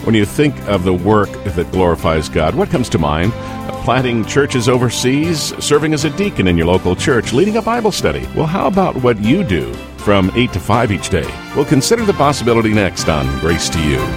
When you think of the work that glorifies God, what comes to mind? Planting churches overseas, serving as a deacon in your local church, leading a Bible study. Well, how about what you do from 8 to 5 each day? We'll consider the possibility next on Grace to You.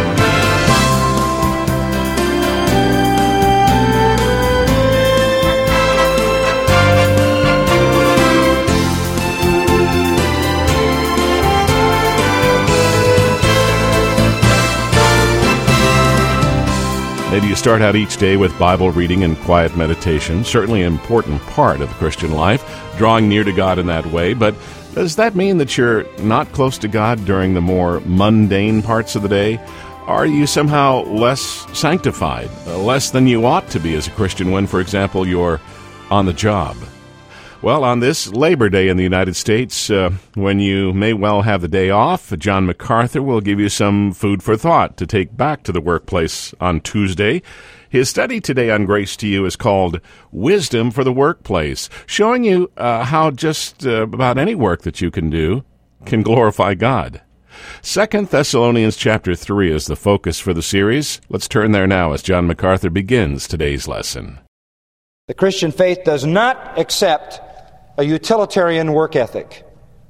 Maybe you start out each day with Bible reading and quiet meditation, certainly an important part of the Christian life, drawing near to God in that way. But does that mean that you're not close to God during the more mundane parts of the day? Are you somehow less sanctified, less than you ought to be as a Christian when, for example, you're on the job? Well, on this Labor Day in the United States, when you may well have the day off, John MacArthur will give you some food for thought to take back to the workplace on Tuesday. His study today on Grace to You is called Wisdom for the Workplace, showing you how just about any work that you can do can glorify God. 2 Thessalonians chapter 3 is the focus for the series. Let's turn there now as John MacArthur begins today's lesson. The Christian faith does not accept a utilitarian work ethic.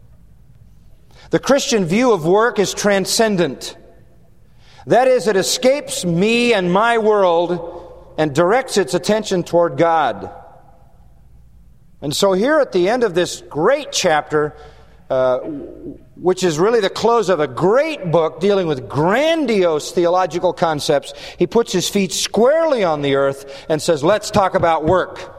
The Christian view of work is transcendent. That is, it escapes me and my world and directs its attention toward God. And so here at the end of this great chapter, which is really the close of a great book dealing with grandiose theological concepts, he puts his feet squarely on the earth and says, let's talk about work.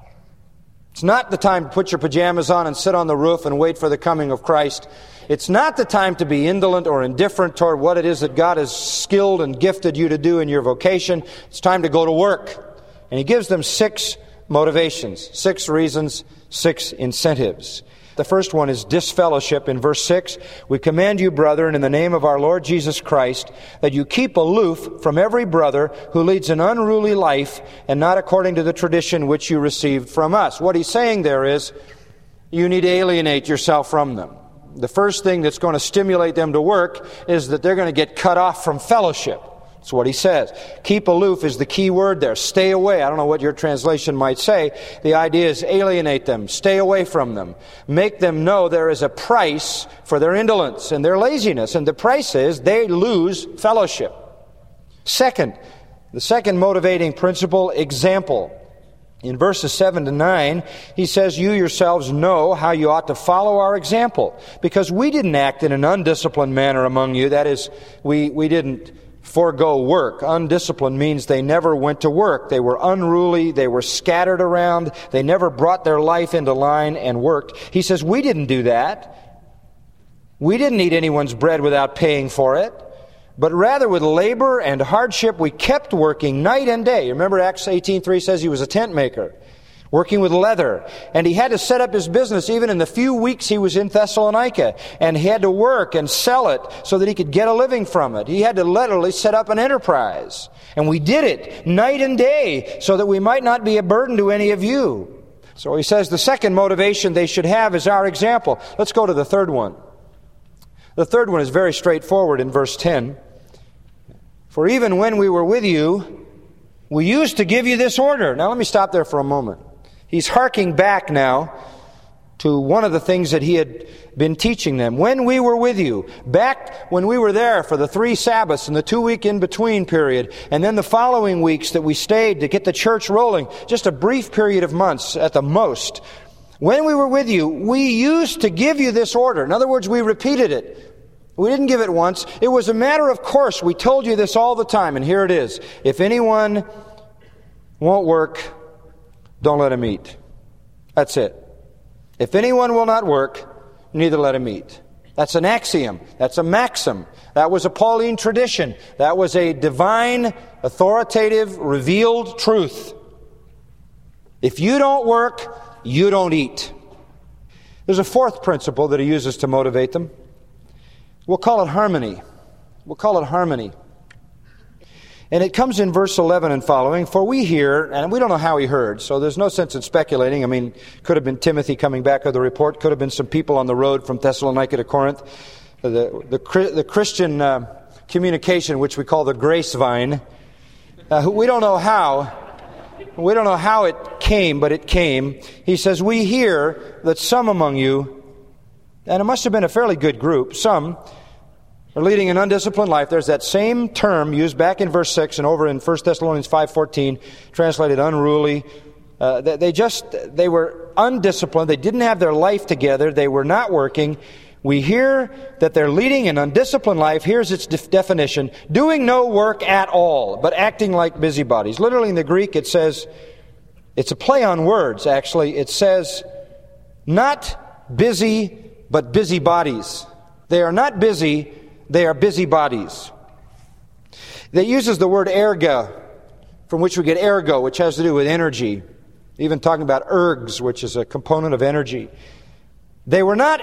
It's not the time to put your pajamas on and sit on the roof and wait for the coming of Christ. It's not the time to be indolent or indifferent toward what it is that God has skilled and gifted you to do in your vocation. It's time to go to work. And he gives them 6 motivations, 6 reasons, 6 incentives. The first one is disfellowship. In verse 6, we command you, brethren, in the name of our Lord Jesus Christ, that you keep aloof from every brother who leads an unruly life and not according to the tradition which you received from us. What he's saying there is, you need to alienate yourself from them. The first thing that's going to stimulate them to work is that they're going to get cut off from fellowship. That's what he says. Keep aloof is the key word there. Stay away. I don't know what your translation might say. The idea is alienate them. Stay away from them. Make them know there is a price for their indolence and their laziness. And the price is they lose fellowship. Second, the second motivating principle, example. In verses 7 to 9, he says, you yourselves know how you ought to follow our example, because we didn't act in an undisciplined manner among you. That is, we didn't forego work. Undisciplined means they never went to work. They were unruly. They were scattered around. They never brought their life into line and worked. He says, we didn't do that. We didn't eat anyone's bread without paying for it. But rather with labor and hardship, we kept working night and day. Remember Acts 18:3 says he was a tent maker, working with leather. And he had to set up his business even in the few weeks he was in Thessalonica. And he had to work and sell it so that he could get a living from it. He had to literally set up an enterprise. And we did it night and day so that we might not be a burden to any of you. So he says the second motivation they should have is our example. Let's go to the third one. The third one is very straightforward in verse 10. For even when we were with you, we used to give you this order. Now let me stop there for a moment. He's harking back now to one of the things that he had been teaching them. When we were with you, back when we were there for the 3 Sabbaths and the 2-week in-between period, and then the following weeks that we stayed to get the church rolling, just a brief period of months at the most. When we were with you, we used to give you this order. In other words, we repeated it. We didn't give it once. It was a matter of course. We told you this all the time, and here it is. If anyone won't work, don't let him eat. That's it. If anyone will not work, neither let him eat. That's an axiom. That's a maxim. That was a Pauline tradition. That was a divine, authoritative, revealed truth. If you don't work, you don't eat. There's a fourth principle that he uses to motivate them. We'll call it harmony. We'll call it harmony. And it comes in verse 11 and following. For we hear, and we don't know how he heard, so there's no sense in speculating. I mean, could have been Timothy coming back with the report. Could have been some people on the road from Thessalonica to Corinth. The Christian communication, which we call the grace vine. We don't know how. We don't know how it came, but it came. He says, we hear that some among you, and it must have been a fairly good group, some are leading an undisciplined life. There's that same term used back in verse 6 and over in 1 Thessalonians 5:14, translated unruly. They were undisciplined. They didn't have their life together. They were not working. We hear that they're leading an undisciplined life. Here's its definition: doing no work at all, but acting like busybodies. Literally in the Greek it says, it's a play on words actually. It says, not busy, but busybodies. They are not busy, they are busybodies. It uses the word erga, from which we get ergo, which has to do with energy. Even talking about ergs, which is a component of energy. They were not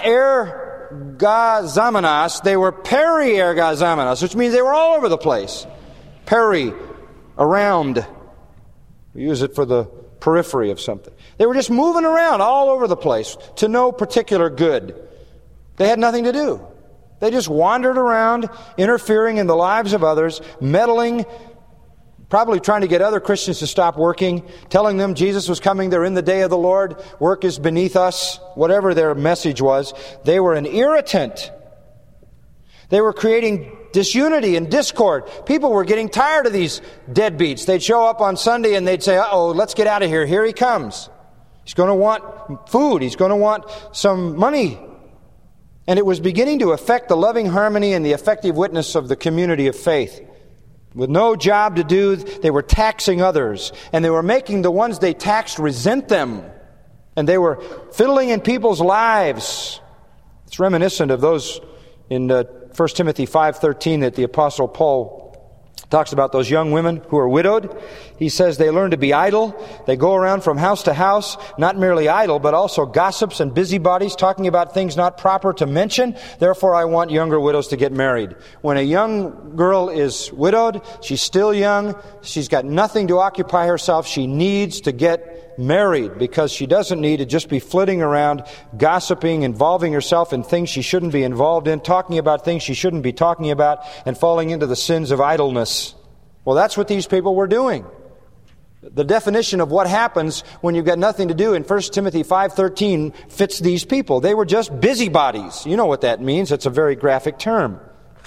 ergazamenos, they were periergazamenos, which means they were all over the place. Peri, around. We use it for the periphery of something. They were just moving around all over the place to no particular good. They had nothing to do. They just wandered around, interfering in the lives of others, meddling, probably trying to get other Christians to stop working, telling them Jesus was coming, they're in the day of the Lord, work is beneath us, whatever their message was. They were an irritant. They were creating disunity and discord. People were getting tired of these deadbeats. They'd show up on Sunday and they'd say, uh-oh, let's get out of here. Here he comes. He's going to want food. He's going to want some money. And it was beginning to affect the loving harmony and the effective witness of the community of faith. With no job to do, they were taxing others. And they were making the ones they taxed resent them. And they were fiddling in people's lives. It's reminiscent of those in 1 Timothy 5:13 that the Apostle Paul talks about, those young women who are widowed. He says they learn to be idle. They go around from house to house, not merely idle, but also gossips and busybodies, talking about things not proper to mention. Therefore, I want younger widows to get married. When a young girl is widowed, she's still young, she's got nothing to occupy herself, she needs to get married, because she doesn't need to just be flitting around, gossiping, involving herself in things she shouldn't be involved in, talking about things she shouldn't be talking about, and falling into the sins of idleness. Well, that's what these people were doing. The definition of what happens when you've got nothing to do in 1 Timothy 5:13 fits these people. They were just busybodies. You know what that means. It's a very graphic term.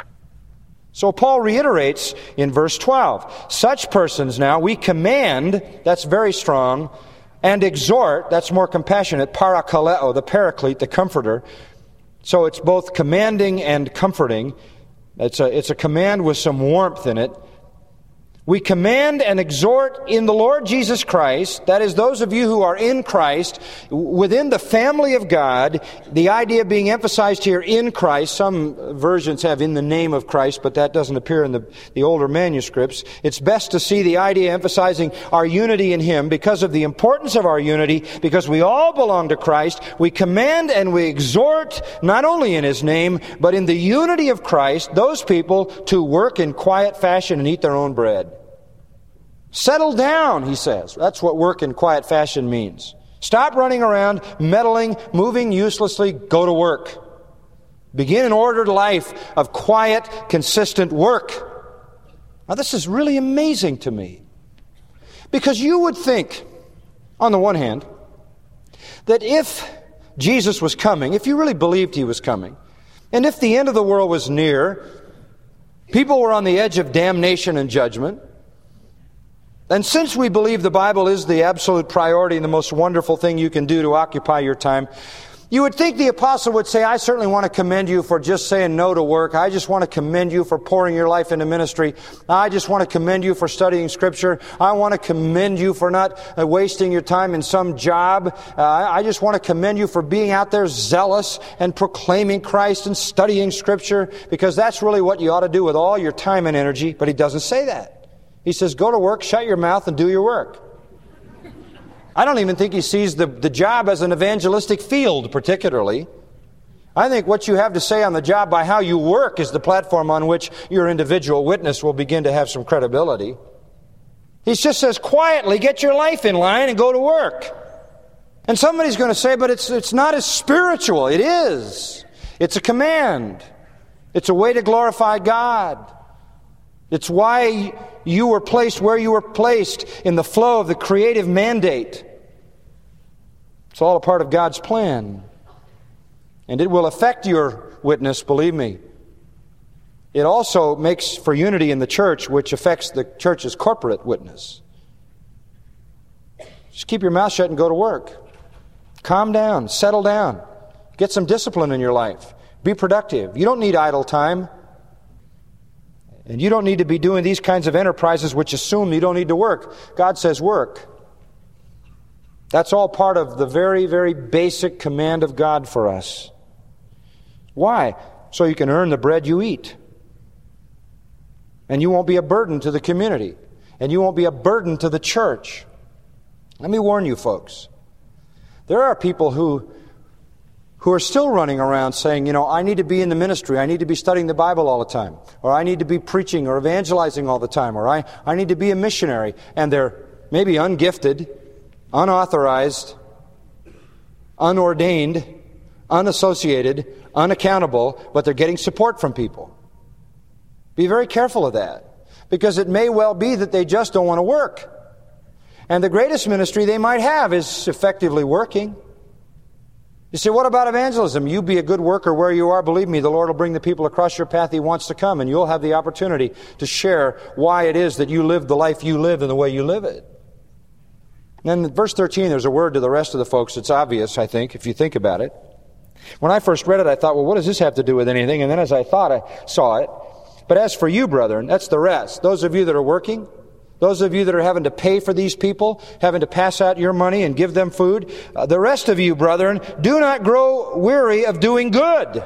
So Paul reiterates in verse 12, such persons now we command, that's very strong, and exhort, that's more compassionate, parakaleo, the paraclete, the comforter. So it's both commanding and comforting. It's a command with some warmth in it. We command and exhort in the Lord Jesus Christ, that is, those of you who are in Christ, within the family of God, the idea being emphasized here in Christ. Some versions have in the name of Christ, but that doesn't appear in the older manuscripts. It's best to see the idea emphasizing our unity in Him because of the importance of our unity, because we all belong to Christ. We command and we exhort, not only in His name, but in the unity of Christ, those people to work in quiet fashion and eat their own bread. Settle down, he says. That's what work in quiet fashion means. Stop running around, meddling, moving uselessly. Go to work. Begin an ordered life of quiet, consistent work. Now, this is really amazing to me. Because you would think, on the one hand, that if Jesus was coming, if you really believed He was coming, and if the end of the world was near, people were on the edge of damnation and judgment, and since we believe the Bible is the absolute priority and the most wonderful thing you can do to occupy your time, you would think the apostle would say, I certainly want to commend you for just saying no to work. I just want to commend you for pouring your life into ministry. I just want to commend you for studying Scripture. I want to commend you for not wasting your time in some job. I just want to commend you for being out there zealous and proclaiming Christ and studying Scripture, because that's really what you ought to do with all your time and energy. But he doesn't say that. He says, go to work, shut your mouth, and do your work. I don't even think he sees the job as an evangelistic field particularly. I think what you have to say on the job by how you work is the platform on which your individual witness will begin to have some credibility. He just says, quietly, get your life in line and go to work. And somebody's going to say, but it's not as spiritual. It is. It's a command. It's a way to glorify God. It's why you were placed where you were placed in the flow of the creative mandate. It's all a part of God's plan. And it will affect your witness, believe me. It also makes for unity in the church, which affects the church's corporate witness. Just keep your mouth shut and go to work. Calm down, settle down. Get some discipline in your life. Be productive. You don't need idle time. And you don't need to be doing these kinds of enterprises which assume you don't need to work. God says work. That's all part of the very, very basic command of God for us. Why? So you can earn the bread you eat. And you won't be a burden to the community. And you won't be a burden to the church. Let me warn you folks. There are people who are still running around saying, I need to be in the ministry, I need to be studying the Bible all the time, or I need to be preaching or evangelizing all the time, or I need to be a missionary. And they're maybe ungifted, unauthorized, unordained, unassociated, unaccountable, but they're getting support from people. Be very careful of that, because it may well be that they just don't want to work. And the greatest ministry they might have is effectively working. You say, what about evangelism? You be a good worker where you are. Believe me, the Lord will bring the people across your path He wants to come, and you'll have the opportunity to share why it is that you live the life you live and the way you live it. And then in verse 13, there's a word to the rest of the folks. It's obvious, I think, if you think about it. When I first read it, I thought, well, what does this have to do with anything? And then as I thought, I saw it. But as for you, brethren, that's the rest. Those of you that are working, those of you that are having to pay for these people, having to pass out your money and give them food, the rest of you, brethren, do not grow weary of doing good.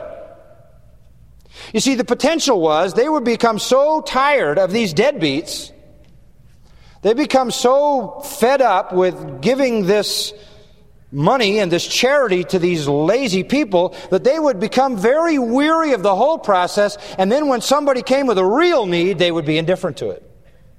You see, the potential was they would become so tired of these deadbeats, they become so fed up with giving this money and this charity to these lazy people that they would become very weary of the whole process, and then when somebody came with a real need, they would be indifferent to it.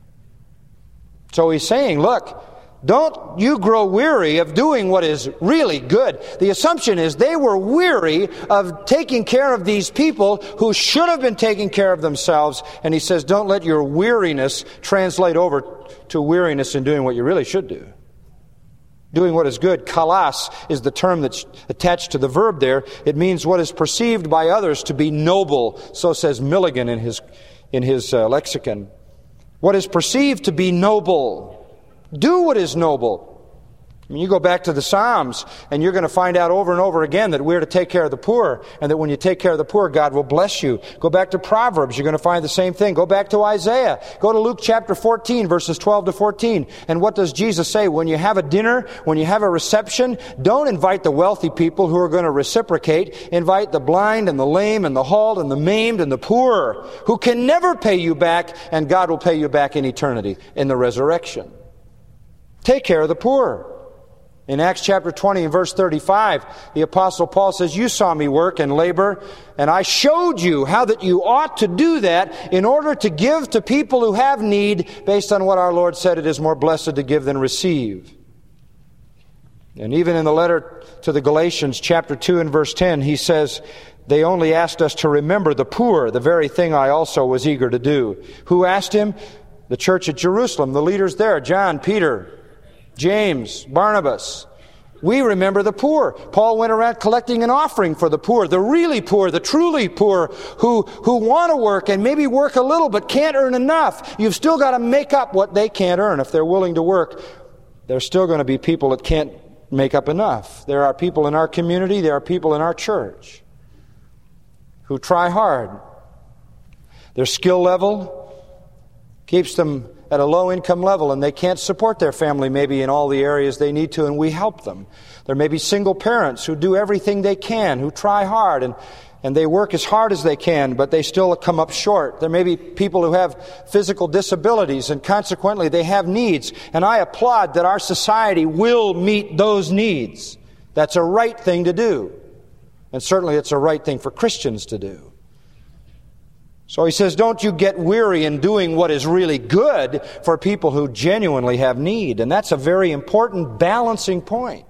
So he's saying, look, don't you grow weary of doing what is really good. The assumption is they were weary of taking care of these people who should have been taking care of themselves. And he says, don't let your weariness translate over to weariness in doing what you really should do. Doing what is good. Kalas is the term that's attached to the verb there. It means what is perceived by others to be noble. So says Milligan in his lexicon. What is perceived to be noble. Do what is noble. I mean, you go back to the Psalms, and you're going to find out over and over again that we're to take care of the poor, and that when you take care of the poor, God will bless you. Go back to Proverbs, you're going to find the same thing. Go back to Isaiah. Go to Luke chapter 14, verses 12 to 14. And what does Jesus say? When you have a dinner, when you have a reception, don't invite the wealthy people who are going to reciprocate. Invite the blind and the lame and the halt and the maimed and the poor, who can never pay you back, and God will pay you back in eternity, in the resurrection. Take care of the poor. In Acts chapter 20 and verse 35, the Apostle Paul says, you saw me work and labor, and I showed you how that you ought to do that in order to give to people who have need, based on what our Lord said, it is more blessed to give than receive. And even in the letter to the Galatians chapter 2 and verse 10, he says, they only asked us to remember the poor, the very thing I also was eager to do. Who asked him? The church at Jerusalem, the leaders there, John, Peter, James, Barnabas. We remember the poor. Paul went around collecting an offering for the poor, the really poor, the truly poor, who want to work and maybe work a little but can't earn enough. You've still got to make up what they can't earn. If they're willing to work, there's still going to be people that can't make up enough. There are people in our community, there are people in our church who try hard. Their skill level keeps them at a low income level, and they can't support their family maybe in all the areas they need to, and we help them. There may be single parents who do everything they can, who try hard, and they work as hard as they can, but they still come up short. There may be people who have physical disabilities, and consequently they have needs, and I applaud that our society will meet those needs. That's a right thing to do, and certainly it's a right thing for Christians to do. So he says, don't you get weary in doing what is really good for people who genuinely have need. And that's a very important balancing point.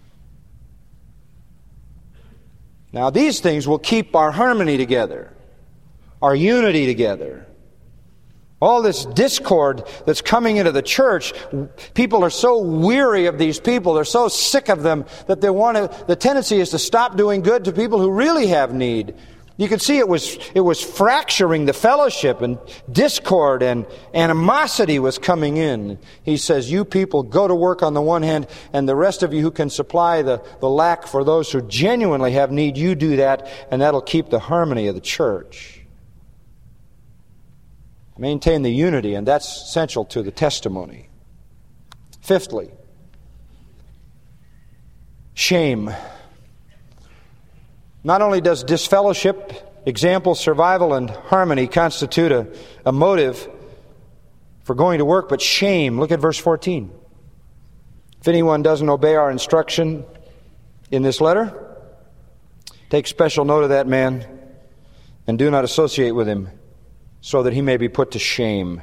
Now, these things will keep our harmony together, our unity together. All this discord that's coming into the church, people are so weary of these people, they're so sick of them that the tendency is to stop doing good to people who really have need. You could see it was fracturing the fellowship, and discord and animosity was coming in. He says, you people go to work on the one hand, and the rest of you who can supply the lack for those who genuinely have need, you do that, and that'll keep the harmony of the church. Maintain the unity, and that's essential to the testimony. Fifthly, shame. Not only does disfellowship, example, survival, and harmony constitute a motive for going to work, but shame. Look at verse 14. If anyone doesn't obey our instruction in this letter, take special note of that man and do not associate with him, so that he may be put to shame.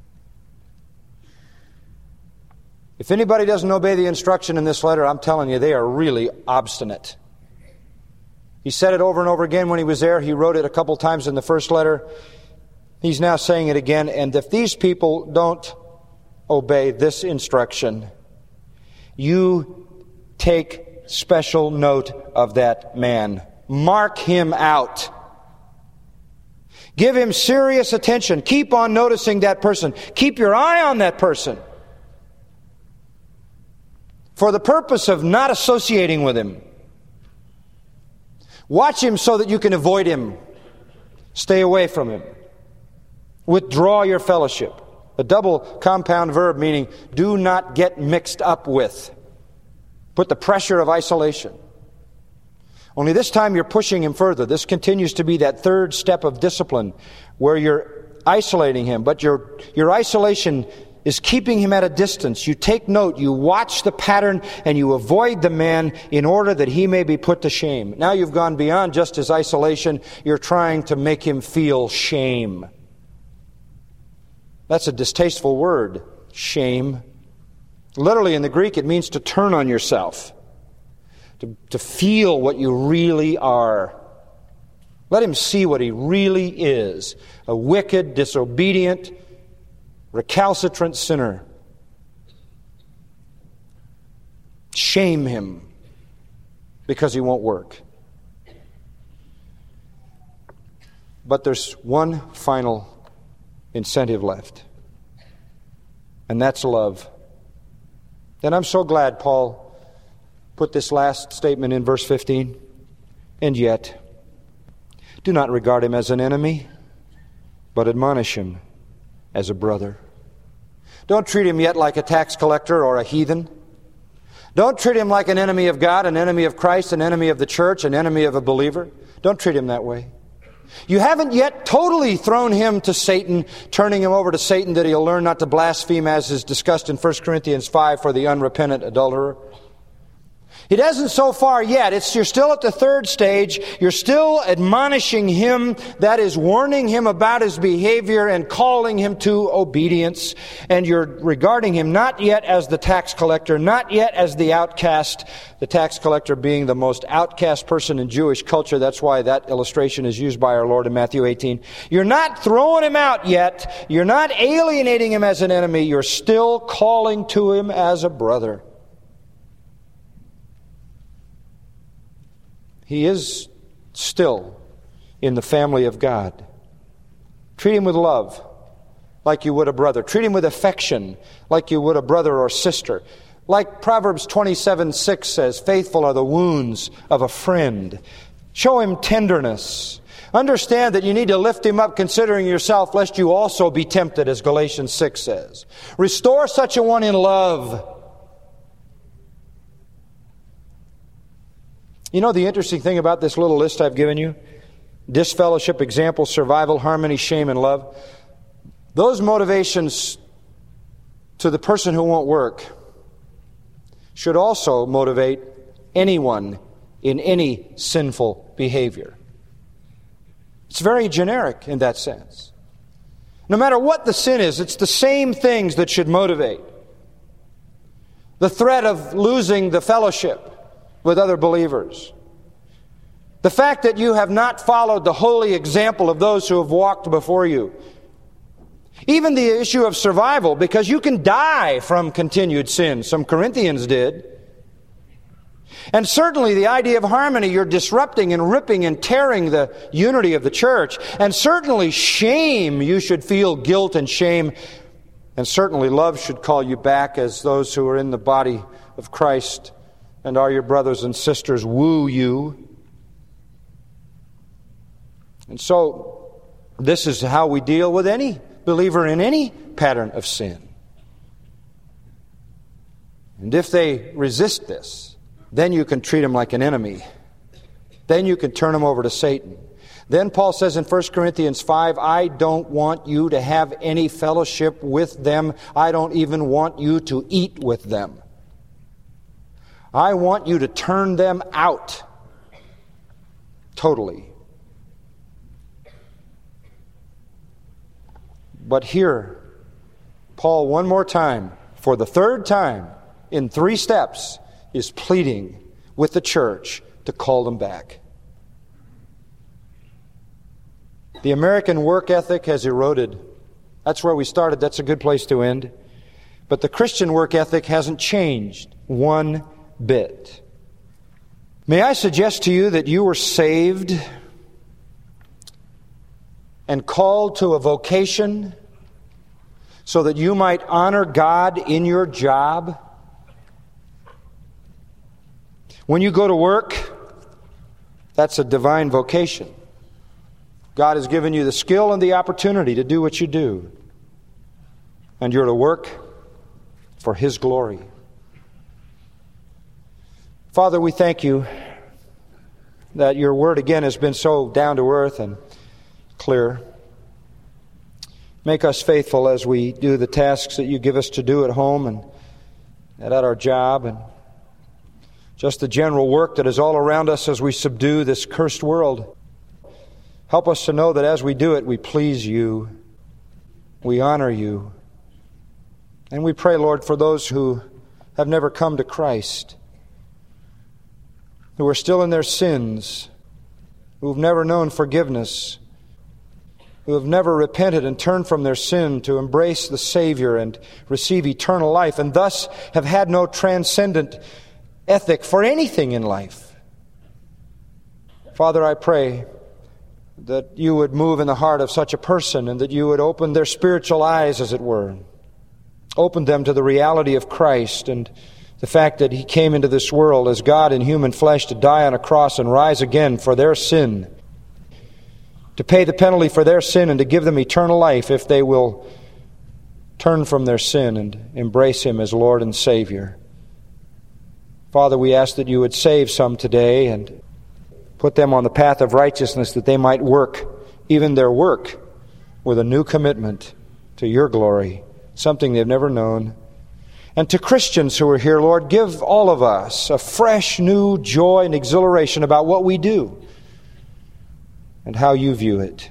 If anybody doesn't obey the instruction in this letter, I'm telling you, they are really obstinate. He said it over and over again when he was there. He wrote it a couple times in the first letter. He's now saying it again. And if these people don't obey this instruction, you take special note of that man. Mark him out. Give him serious attention. Keep on noticing that person. Keep your eye on that person, for the purpose of not associating with him. Watch him so that you can avoid him. Stay away from him. Withdraw your fellowship. A double compound verb meaning do not get mixed up with. Put the pressure of isolation. Only this time you're pushing him further. This continues to be that third step of discipline where you're isolating him, but your isolation is keeping him at a distance. You take note, you watch the pattern, and you avoid the man in order that he may be put to shame. Now you've gone beyond just his isolation. You're trying to make him feel shame. That's a distasteful word, shame. Literally in the Greek, it means to turn on yourself, to feel what you really are. Let him see what he really is, a wicked, disobedient, recalcitrant sinner. Shame him because he won't work. But there's one final incentive left, and that's love. And I'm so glad Paul put this last statement in verse 15. And yet, do not regard him as an enemy, but admonish him as a brother. Don't treat him yet like a tax collector or a heathen. Don't treat him like an enemy of God, an enemy of Christ, an enemy of the church, an enemy of a believer. Don't treat him that way. You haven't yet totally thrown him to Satan, turning him over to Satan that he'll learn not to blaspheme, as is discussed in 1 Corinthians 5 for the unrepentant adulterer. It hasn't so far yet. You're still at the third stage. You're still admonishing him, that is, warning him about his behavior and calling him to obedience. And you're regarding him not yet as the tax collector, not yet as the outcast, the tax collector being the most outcast person in Jewish culture. That's why that illustration is used by our Lord in Matthew 18. You're not throwing him out yet. You're not alienating him as an enemy. You're still calling to him as a brother. He is still in the family of God. Treat him with love, like you would a brother. Treat him with affection, like you would a brother or sister. Like Proverbs 27:6 says, faithful are the wounds of a friend. Show him tenderness. Understand that you need to lift him up, considering yourself, lest you also be tempted, as Galatians 6 says. Restore such a one in love. You know the interesting thing about this little list I've given you? Disfellowship, example, survival, harmony, shame, and love. Those motivations to the person who won't work should also motivate anyone in any sinful behavior. It's very generic in that sense. No matter what the sin is, it's the same things that should motivate. The threat of losing the fellowship with other believers. The fact that you have not followed the holy example of those who have walked before you. Even the issue of survival, because you can die from continued sin. Some Corinthians did. And certainly the idea of harmony, you're disrupting and ripping and tearing the unity of the church. And certainly shame, you should feel guilt and shame. And certainly love should call you back as those who are in the body of Christ and are your brothers and sisters woo you. And so this is how we deal with any believer in any pattern of sin. And if they resist this, then you can treat them like an enemy. Then you can turn them over to Satan. Then Paul says in 1 Corinthians 5, I don't want you to have any fellowship with them. I don't even want you to eat with them. I want you to turn them out totally. But here, Paul one more time, for the third time, in 3 steps, is pleading with the church to call them back. The American work ethic has eroded. That's where we started. That's a good place to end. But the Christian work ethic hasn't changed one bit. May I suggest to you that you were saved and called to a vocation so that you might honor God in your job? When you go to work, that's a divine vocation. God has given you the skill and the opportunity to do what you do. And you're to work for His glory. Father, we thank you that your word again has been so down to earth and clear. Make us faithful as we do the tasks that you give us to do at home and at our job, and just the general work that is all around us as we subdue this cursed world. Help us to know that as we do it, we please you, we honor you. And we pray, Lord, for those who have never come to Christ, who are still in their sins, who have never known forgiveness, who have never repented and turned from their sin to embrace the Savior and receive eternal life, and thus have had no transcendent ethic for anything in life. Father, I pray that you would move in the heart of such a person and that you would open their spiritual eyes, as it were. Open them to the reality of Christ and the fact that He came into this world as God in human flesh to die on a cross and rise again for their sin, to pay the penalty for their sin and to give them eternal life if they will turn from their sin and embrace Him as Lord and Savior. Father, we ask that you would save some today and put them on the path of righteousness, that they might work, even their work, with a new commitment to your glory, something they've never known. And to Christians who are here, Lord, give all of us a fresh, new joy and exhilaration about what we do and how you view it.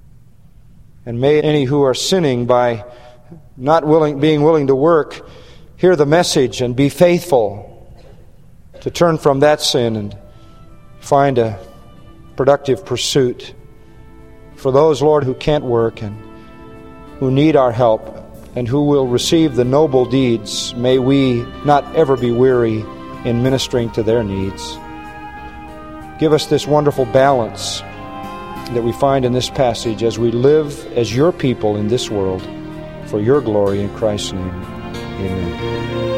And may any who are sinning by being willing to work, hear the message and be faithful to turn from that sin and find a productive pursuit. For those, Lord, who can't work and who need our help and who will receive the noble deeds, may we not ever be weary in ministering to their needs. Give us this wonderful balance that we find in this passage as we live as your people in this world for your glory in Christ's name. Amen.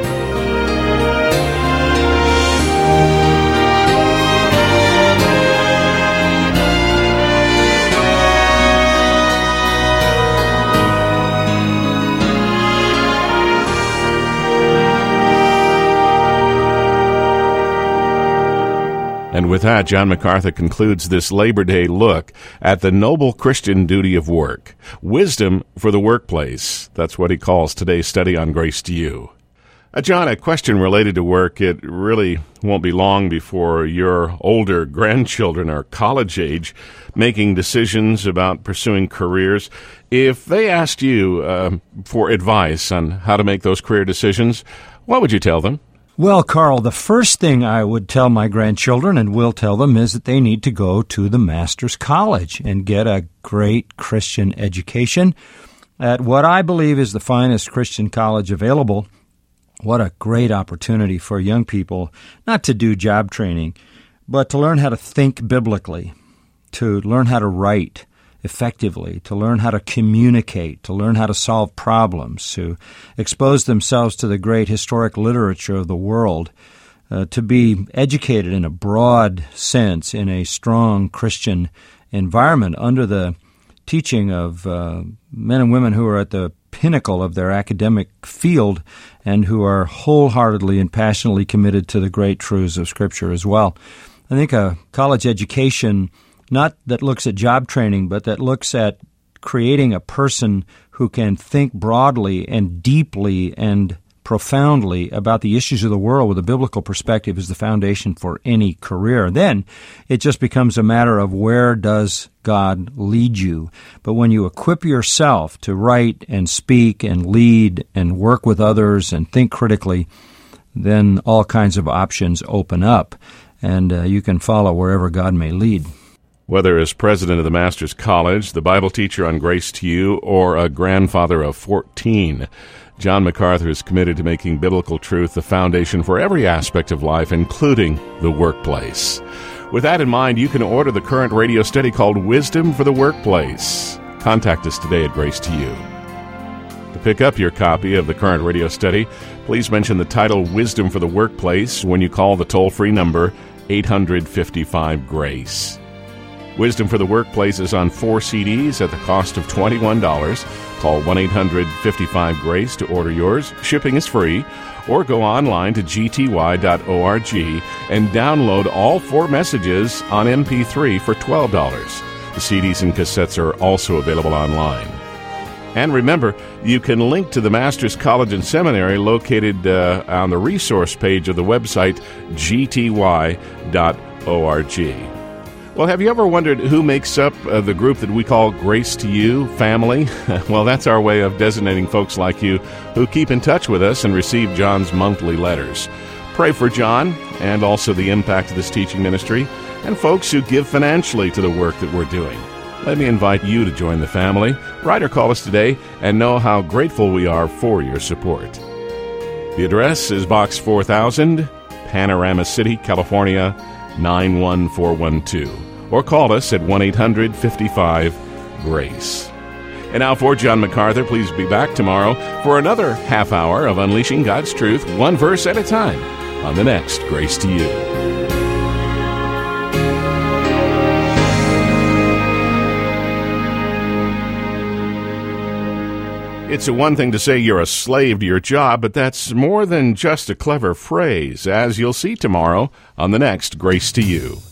And with that, John MacArthur concludes this Labor Day look at the noble Christian duty of work. Wisdom for the workplace. That's what he calls today's study on Grace to You. John, a question related to work. It really won't be long before your older grandchildren are college age, making decisions about pursuing careers. If they asked you for advice on how to make those career decisions, what would you tell them? Well, Carl, the first thing I would tell my grandchildren, and will tell them, is that they need to go to the Master's College and get a great Christian education. at what I believe is the finest Christian college available. What a great opportunity for young people, not to do job training, but to learn how to think biblically, to learn how to write effectively, to learn how to communicate, to learn how to solve problems, to expose themselves to the great historic literature of the world, to be educated in a broad sense in a strong Christian environment under the teaching of men and women who are at the pinnacle of their academic field and who are wholeheartedly and passionately committed to the great truths of Scripture as well. I think a college education, not that looks at job training, but that looks at creating a person who can think broadly and deeply and profoundly about the issues of the world with a biblical perspective, is the foundation for any career. Then it just becomes a matter of where does God lead you. But when you equip yourself to write and speak and lead and work with others and think critically, then all kinds of options open up, and you can follow wherever God may lead. Whether as president of the Master's College, the Bible teacher on Grace to You, or a grandfather of 14, John MacArthur is committed to making biblical truth the foundation for every aspect of life, including the workplace. With that in mind, you can order the current radio study called Wisdom for the Workplace. Contact us today at Grace to You. To pick up your copy of the current radio study, please mention the title Wisdom for the Workplace when you call the toll-free number 800-55-GRACE. Wisdom for the Workplace is on 4 CDs at the cost of $21. Call 1-800-55-GRACE to order yours. Shipping is free. Or go online to gty.org and download all 4 messages on MP3 for $12. The CDs and cassettes are also available online. And remember, you can link to the Master's College and Seminary located on the resource page of the website gty.org. Well, have you ever wondered who makes up the group that we call Grace to You family? Well, that's our way of designating folks like you who keep in touch with us and receive John's monthly letters. Pray for John and also the impact of this teaching ministry and folks who give financially to the work that we're doing. Let me invite you to join the family. Write or call us today and know how grateful we are for your support. The address is Box 4000, Panorama City, California, 91412. Or call us at 1-800-55-GRACE. And now for John MacArthur, please be back tomorrow for another half hour of Unleashing God's Truth, one verse at a time, on the next Grace to You. It's one thing to say you're a slave to your job, but that's more than just a clever phrase, as you'll see tomorrow on the next Grace to You.